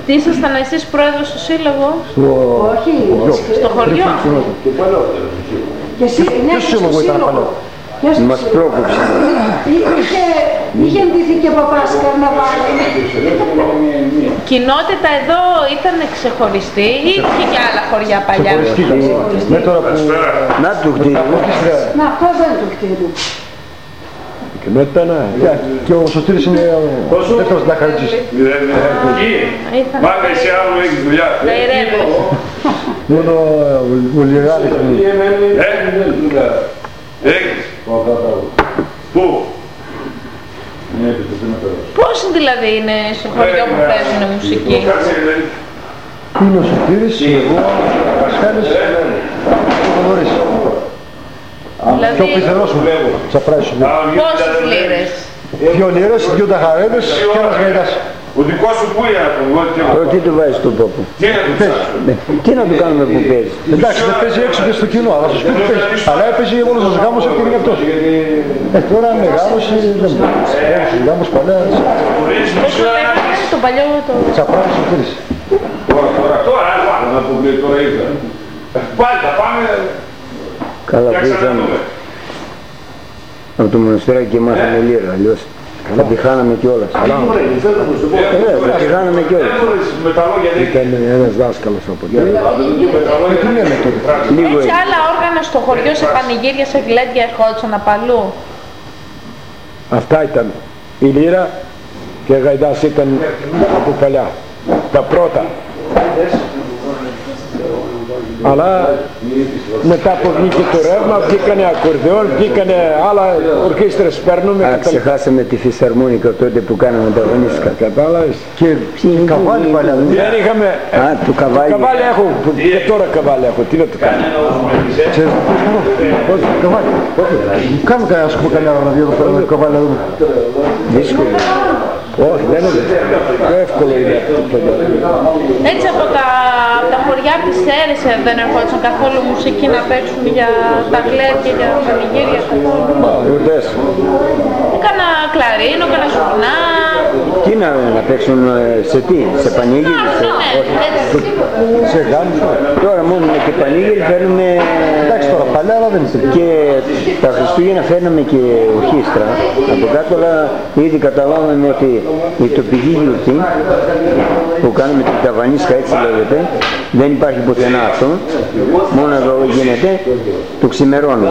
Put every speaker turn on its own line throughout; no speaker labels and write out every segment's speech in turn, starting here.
Τι ήσασταν εσείς πρόεδρος του σύλλογου?
Όχι,
στο χωριό.
Και εσύ, ναι, στο σύλλογο.
Μας πρόκοψε.
Είχε ντυθεί και παπάς καρναβάλι.
Κοινότητα εδώ ήταν ξεχωριστή ή είχε και άλλα χωριά παλιά?
Ναι, τώρα που...
Να του κτίριο.
Να, αυτό δεν το κτίριο.
Και μετά ναι. Και ο Σωτήρης είναι δεύτερος Νταχαριτζής.
Μάτε εσύ άλλο έχεις δουλειά.
Μόνο ο Λιγάρης.
Έχεις. Πού?
Πόσοι δηλαδή είναι στο χωριό που παίζουν μουσική?
Είναι ο Σωτήρης, εγώ, ο Πασχάλης, ο Θοδωρής.
Δηλαδή...
Πιο πιθανός μου, Τσαπράζης.
Πόσες λίρες?
2 λίρες, 2 ταχαρέδες και ένας γαϊδάς.
Ο δικός σου πού είναι να τον βγάλει?
Τι του βάζεις στον πόπο?
Τι να του
Παίζει.
Τι να του κάνουμε που παίζει?
Εντάξει, δεν παίζει έξω και στο κοινό, αλλά στο σπίτι παίζει. Αλλά έπαιζε όλος τους γάμους και είναι αυτός. Τώρα μεγάλος δεν παίζει. Όλος τους γάμους παλιά.
Πώς το λέγανε το παλιό το...
Τσαπράζης Σωτήρης.
Τώρα, να πούμε τώρα ήρθα. Πάλι θα πάμε.
Καλά που ήρθαμε. Από το μοναστήρι και μάθαμε λίρα, αλλιώς θα τη χάναμε κιόλας. Θα τη χάναμε κιόλας.
Ήταν ένας δάσκαλος από εκεί.
Έτσι άλλα όργανα στο χωριό, σε πανηγύρια, σε γλέντια ερχόντουσαν απαλού?
Αυτά ήταν. Η λύρα και η γαϊδάς ήταν από παλιά. Τα πρώτα. Αλλά μετά που βγήκε το ρεύμα, βγήκανε ακορδεόν, βγήκανε άλλα ορχήστρες, παίρνουμε.
Ξεχάσαμε τη φυσαρμόνικα τότε που κάναμε τα αγωνίστικα.
Κατάλαβες.
Και καβάλι παλιά.
Δεν είχαμε...
Το καβάλι.
Καβάλι έχω, και τώρα καβάλι έχω, τι να το κάνω.
Πώς, καβάλι. Κάνουμε κανένα σκοπό κανένα ραδί εδώ πέρα με καβάλι να δούμε.
Δύσκολο.
Όχι, δεν είναι πιο εύκολο είναι αυτό το παιδί.
Έτσι από τα χωριά της Σέρες δεν ερχόντουσαν καθόλου μουσική να παίξουν για τα γλέντια, για πανηγύρια καθόλου?
Γιορτές.
Κάνα κλαρίνο, κάνα σουρνά.
Τι να παίξουν, σε τι, σε πανήγυρι?
Σε γάμους.
Τώρα μόνο και πανήγυρι φέρνουμε...
Εντάξει τώρα παλιά αλλά δεν είναι.
Και τα Χριστούγεννα φέρναμε και ορχήστρα από κάτω, αλλά ήδη καταλάβαμε ότι η τοπική γιορτή που κάνουμε την Ταβανίσκα, έτσι λέγεται, δεν υπάρχει πουθενά αυτό, μόνο εδώ γίνεται, το ξημερώνουμε.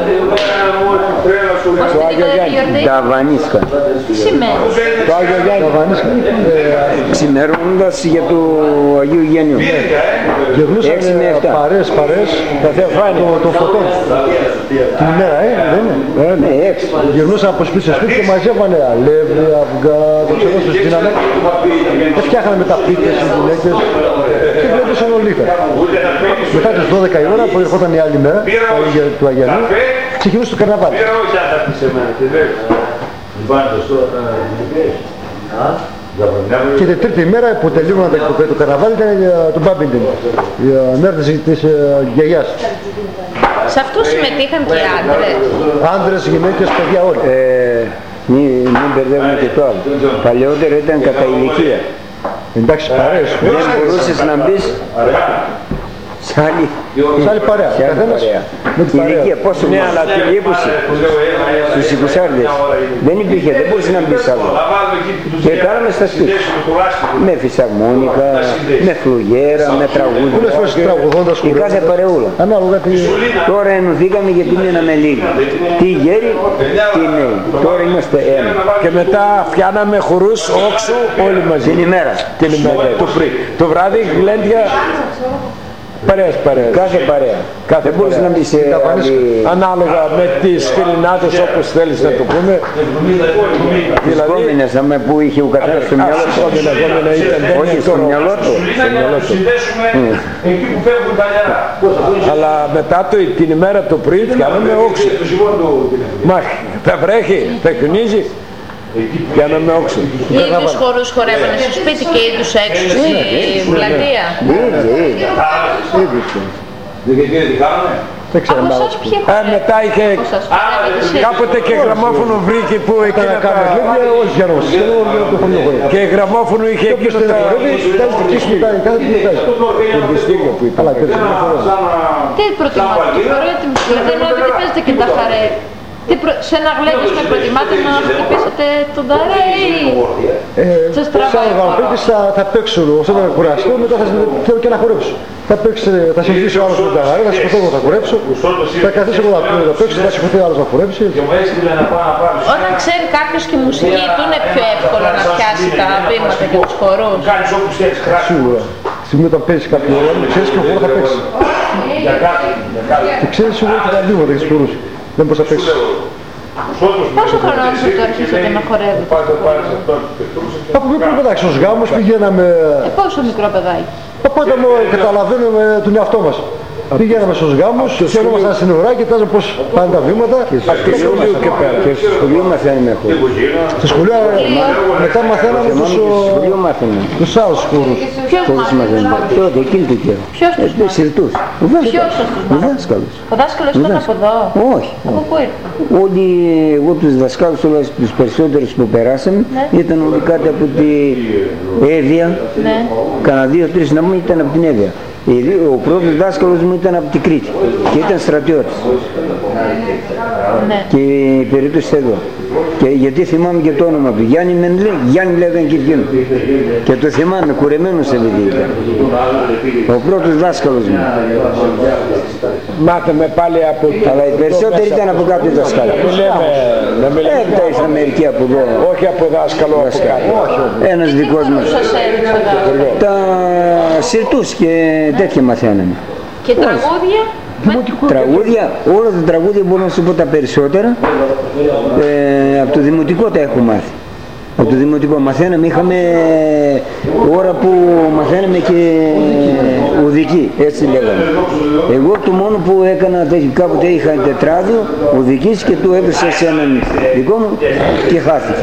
Το Άγιο Γιάννη.
Ταβανίσκα.
Τι σημαίνει?
Το Άγιο Γιάννη.
Ξημερώνοντας για το Αγίου Γιάννιου.
Γυρνούσαν παρές,
Τα θεοφάνη.
το φωτόν. Την ημέρα, δεν είναι?
Ναι, έξι.
Γυρνούσαν από σπίτι σε σπίτι και μαζεύανε αλεύρι, αυγά, το ξέρω στους δίνανε. Και φτιάχνανε με τα πίτες, οι γυναίκες και βλέπουσαν όλοι. Μετά τις 12 η ώρα που ερχόταν η άλλη μέρα του Αγιανού, ξεκινούσε το καρναβάλι. Και την τρίτη μέρα που τελείωναν το καρναβάλι ήταν το Μπάμπιντεν, η μέρα της γιαγιάς.
Σε αυτό συμμετείχαν και οι άντρες?
Άντρες, γυναίκες, παιδιά όλοι.
Μην μπερδεύουμε και το άλλο. Παλαιότερα ήταν κατά ηλικία.
Εντάξει, παρέες.
Δεν μπορούσες να μπεις σε άλλη
παρέα. Καθένας με την παρέα.
ηλικία. Πόσο
Ναι, αλλά
την 20 στους 20άρδες δεν υπήρχε, δεν μπορούσε να μπεις άλλο. Και κάναμε στα σπίτια. Με φυσαρμόνικα, με φλουγέρα, με τραγούδια.
Πολλές φορές τραγουδώντας
Και κάθε παρεούλα.
Ανάλογα τι...
Τώρα ενωθήκαμε γιατί μείναμε λίγοι. Τι γέροι, τι νέοι. Τώρα είμαστε ένα.
Και μετά φτιάναμε χορούς όξου όλοι μαζί.
Την ημέρα.
Την ημέρα. Το βράδυ γλέντια. Παρέες.
Κάθε παρέα.
Κάθε
Δεν μπορείς να μπει σε άλλη...
Ανάλογα με τις φιλινάτες όπως θέλεις να το πούμε.
Τις κόμενες, που είχε ο καθένας στο μυαλό του. Όχι στο μυαλό του.
Εκεί που φεύγουν τα νερά.
Αλλά μετά την ημέρα το πρωί φτιάναμε όξο. Μα θα βρέχει, θα χιονίζει. Πιάναμε όξο.
Οι ίδιους χορούς χορεύανε στο σπίτι και οι ίδιους έξω στη πλατεία?
Δεν τι κάνουμε.
Δεν ξέρω.
Από εσάς ποιοι
Μετά είχε κάποτε και γραμμόφωνο βρήκε που εκείνα τα...
Όχι για νόμος.
Και γραμμόφωνο είχε εκείνο τα...
Τι προτιμάτε, τι ερώτημα, δηλαδή εννοώ ότι παίζετε και τα χαρέ. Σε ένα γλέντος με προτιμάτε να χτυπήσετε τον ταρέ ή σας τραβάει ο χορός?
Θα παίξω, όσο θα κουραστώ, μετά θέλω και να χορέψω. Θα συνεχίσει ο άλλος με τον ταρέ, θα σηκωθώ εγώ, θα χορέψω, θα καθίσω εγώ να παίξω, θα σηκωθεί ο άλλος να χορέψει.
Όταν ξέρει κάποιος και μουσική, του είναι πιο εύκολο να πιάσει τα βήματα και τους χορούς.
Σίγουρα. Στη στιγμή όταν παίζεις κάποιο όργανο, ξέρεις και ο χορός θα παίξει. Και ξέρεις σίγουρα και τα βήματα και τους χορούς. Δεν μπορείς να παίξεις.
Πόσο χρόνο το αρχίσατε να χορεύετε?
Από μικρό παιδάκι, στους γάμους πηγαίναμε...
Πόσο μικρό παιδάκι?
Οπότε καταλαβαίνουμε τον εαυτό μας. Πηγαίναμε στους γάμους, χαιρόμασταν στην ουρά, κοιτάζαμε πώς πάνε τα βήματα.
Και στο σχολείο και πέρα. Και στο σχολείο μαθαίνουμε χωρίς.
Στο σχολείο μετά μαθαίναμε τους άλλους χώρους.
Ποιος μαθαίνουμε?
Τότε, εκείνη του καιρού.
Ποιος τους μάθαινε?
Συρτούς. Ο δάσκαλος.
Ο δάσκαλος ήταν από εδώ?
Όχι.
Από πού ήρθε?
Όλοι, εγώ τους δασκάλους, τους περισσότερους που περάσαμε, ήταν όλοι κάτω από τη Εύβοια. Κανένα 2-3 να μου ήταν από την Εύβοια. Ο πρώτος δάσκαλος μου ήταν από την Κρήτη και ήταν στρατιώτης. Και η περίπτωση εδώ. Και γιατί θυμάμαι και το όνομα του Γιάννη Μενλέ, Γιάννη λέγανε και εκείνο. Και το θυμάμαι, κουρεμένος σε παιδί ήταν. Ο πρώτος δάσκαλος μου.
Μάθαμε πάλι από...
Αλλά οι περισσότεροι ήταν από κάποιο δάσκαλο. Έπειτα ήρθαν μερικοί από εδώ.
Όχι από δάσκαλο, από κάτω.
Ένας δικός μας. Τα συρτούς και τέτοια μαθαίναμε.
Και τραγούδια?
Τραγούδια, όλα τα τραγούδια μπορώ να σου πω τα περισσότερα. Από το δημοτικό τα έχω μάθει. Από το δημοτικό μαθαίναμε, είχαμε ώρα που μαθαίναμε και οδική, έτσι λέγαμε. Εγώ το μόνο που έκανα, κάποτε είχα τετράδιο οδικής και το έπεσα σε έναν δικό μου και χάθηκε.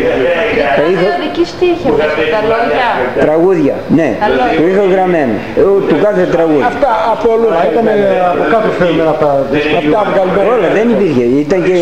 Οδικής τι είχε μέσα, τα λόγια?
Τραγούδια, ναι, το είχα γραμμένο, το κάθε τραγούδι.
Αυτά από όλους
ήταν από κάτω φέρμενα αυτά.
Όλα δεν υπήρχε, ήταν και...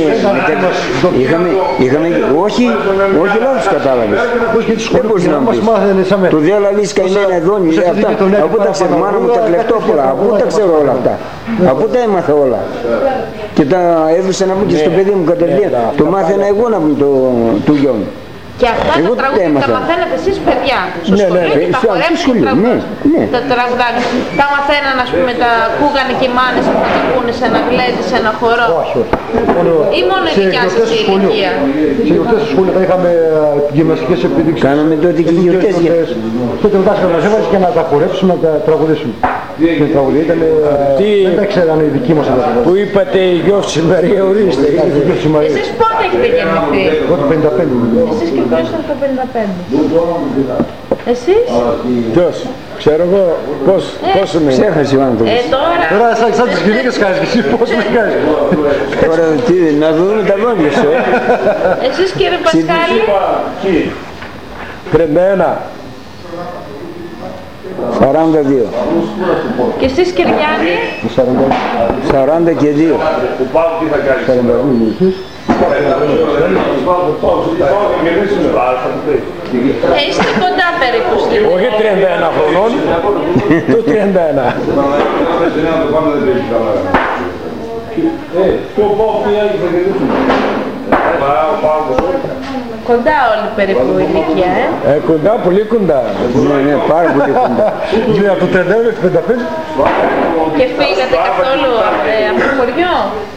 Είχαμε, όχι λάθος κατάλαβες. Δεν μπορείς να μου πεις. Το δύο λαλείς καημένα εδώ, αυτά. Από τα ξέρω, μάνα μου τα κλεφτόπουλα, από τα ξέρω όλα αυτά. Από τα έμαθα όλα. Και τα έδωσα να μου και στο παιδί μου κατευθείαν. Το μάθαινα εγώ να μου το γιο μου.
Και αυτά τα τραγούδια τα μαθαίνετε εσείς παιδιά? Στο σχολείο και τα χορέψετε τα τραγουδάκια? Τα μαθαίναν, ας πούμε, τα ακούγανε και οι μάνες που τα ακούνε σε ένα γλέντι, σε ένα χορό?
Όχι.
Ή μόνο η δικιά σας ηλικία?
Σε γιορτές στο σχολείο τα είχαμε γυμναστικές επίδειξεις.
Κάναμε τότε και γιορτές.
Τότε ο δάσκαλος μας έβαζε και να τα χορέψουμε, να τα τραγουδήσουμε. Και η τραγουδία ήταν... Δεν τα ξέρανε οι δικοί μας.
Που είπατε η γιος της Μαρία, ορίστε.
Εσείς πότε έχετε γεννηθεί?
Εγώ το 55.
Εσείς και ποιος ήταν το 55? Εσείς?
Ποιος? Ξέρω εγώ πόσο με
ξέχασε ο άνθρωπος.
Τώρα σαν τις γυναίκες κάνεις και εσύ πόσο με κάνεις.
Τώρα να δούμε τα δόντια σου.
Εσείς κύριε Πασκάλη?
31.
42.
Και εσείς Κυριάννη?
40 και 2. 42.
Είστε κοντά περίπου στην...
Όχι 31 χρονών, το 31.
Κοντά όλοι περίπου η ηλικία,
Κοντά, πολύ κοντά.
Ναι, πάρα πολύ κοντά.
Ναι, από το 31 μέχρι 55.
Και φύγατε καθόλου από το χωριό?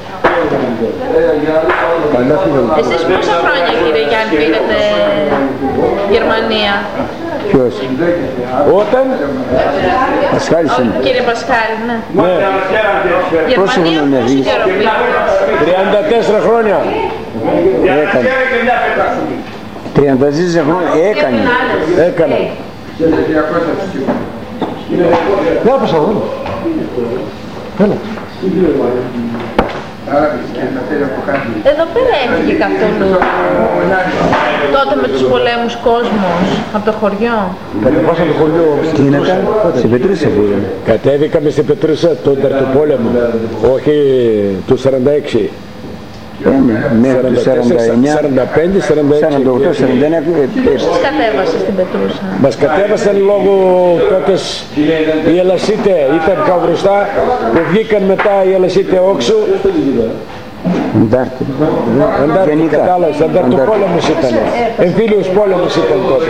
Εσείς πόσα χρόνια κύριε Γιάννη πήγατε Γερμανία?
Ποιος?
Όταν?
Πασχάλης είναι.
Κύριε Πασχάλη, ναι.
Γερμανία πόσο
καιρό πήγατε?
34 χρόνια.
Έκανε. 34 χρόνια έκανε.
Δεν άπασα εδώ. Έλα.
Εδώ πέρα έφυγε καθόλου τότε με τους πολέμους κόσμος από το χωριό.
Κατεβάσαν το χωριό.
Τι είναι κάνει, σε Πετρούσα πήγαμε.
Κατέβηκαμε στην Πετρούσα τον Τερτοπόλεμο, όχι του 46.
Μέχρι το 49,
45, 46.
48, 49.
Ποιος σας κατέβασε στην Πετρούσα?
Μας κατέβασαν λόγω τότε οι Ελασίτε ήταν καυρουστά που βγήκαν μετά οι Ελασίτε όξου.
Αντάρτη.
Αντάρτη, κατάλαβες, ανταρτοπόλεμος ήταν. Εμφύλιος πόλεμος ήταν τότε.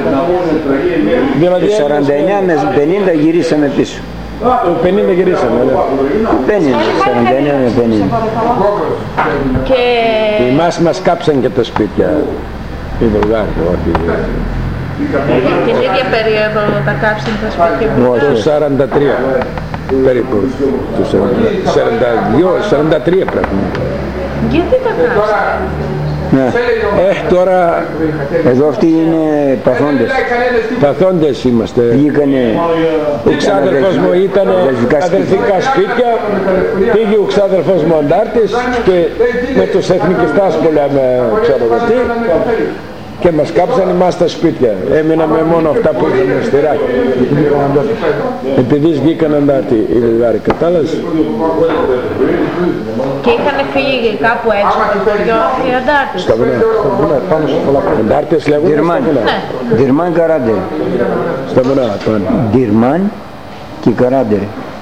Το 49 με 50 γυρίσαμε πίσω.
Το 50 γυρίσαμε, ναι.
50, 49 με 50.
Και...
Εμάς μας κάψαν και τα σπίτια. Οι Βουλγάροι, όχι.
Την ίδια περίοδο τα κάψαν τα σπίτια που
Το 43 περίπου. Το 42, 43 πρέπει.
Γιατί τα κάψαν?
Ναι.
Τώρα
Εδώ αυτοί είναι παθόντες.
παθόντες είμαστε.
Βγήκανε
Ο ξάδερφος μου ήταν αδερφικά σπίτια, πήγε ο ξάδερφος μου αντάρτης και με τους εθνικιστάς που λέμε ξέρω τι και μας κάψαν εμάς τα σπίτια. Έμειναμε μόνο αυτά που είχαμε στη Ράκη. Επειδή βγήκαν αντάρτη οι Βουλγάροι, κατάλαβες.
Και είχαν φύγει κάπου έξω από το χωριό οι αντάρτες.
Στα βουνά. Αντάρτες λέγονται στα
Δυρμάν.
βουνά.
Δυρμάν Καράντερ.
Στα βουνά.
Δυρμάν και Καράντερ.